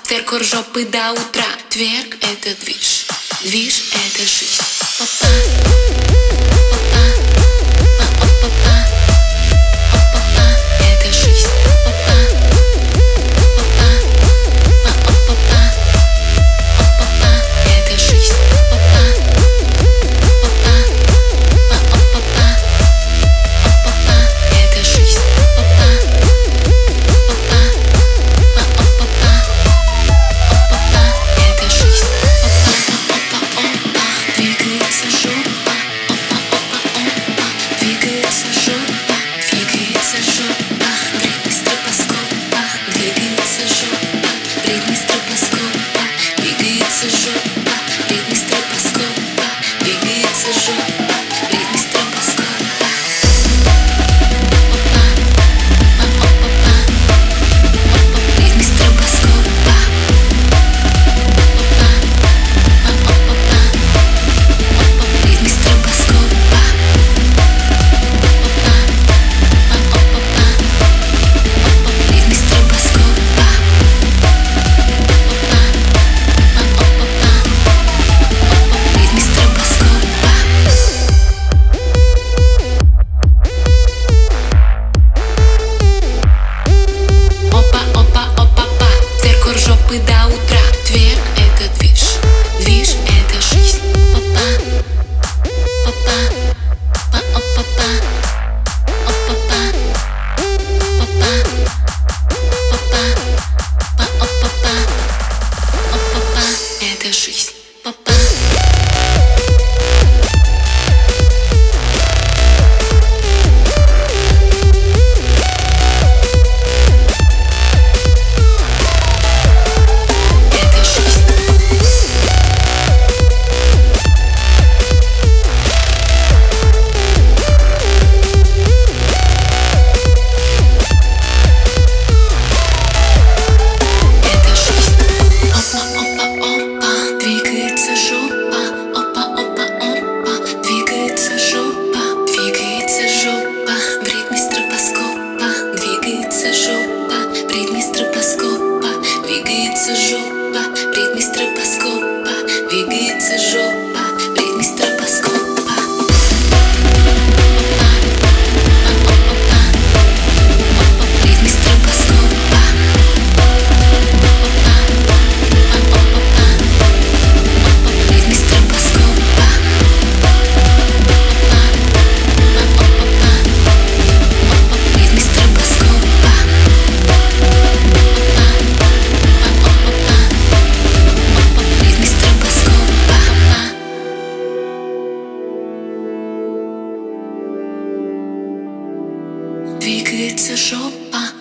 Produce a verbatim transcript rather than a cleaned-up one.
Тверк жопы до утра. Тверк — это движ, движ — это жизнь. Опа, опа, опа, опа, это жизнь. Опа, опа, опа, опа, это жизнь. Опа, опа, опа, опа, это жизнь. Опа, опа, опа, это жизнь. Опа, опа, опа, двигается жопа. Опа, опа, опа, двигается жопа. Двигается жопа, Бритни стробоскопа. Двигается жопа, Бритни стробоскопа. Двигается жопа, Бритни стробоскопа. Двигается жопа, Бритни стробоскопа. Бритни стробоскопа. Бритни стробоскопа. Бритни стробоскопа. Бритни стробоскопа. Опа, опа, опа, па. Тверк жопы до утра. Тверк — это движ, движ — это жизнь. Опа, опа, па, опа, па, опа, па, опа, опа, па, опа, па, опа, па, это жизнь. Опа. Это жизнь. Это жизнь. Опа, опа, опа, двигается жопа. Опа, опа, опа, двигается жопа. Двигается жопа, Бритни стробоскопа. Двигается жопа, Бритни стробоскопа. Двигается жопа, Бритни стробоскопа. Двигается жопа, Бритни стробоскопа. Бритни стробоскопа. Бритни стробоскопа. Бритни стробоскопа. Бритни стробоскопа. Двигается жопа.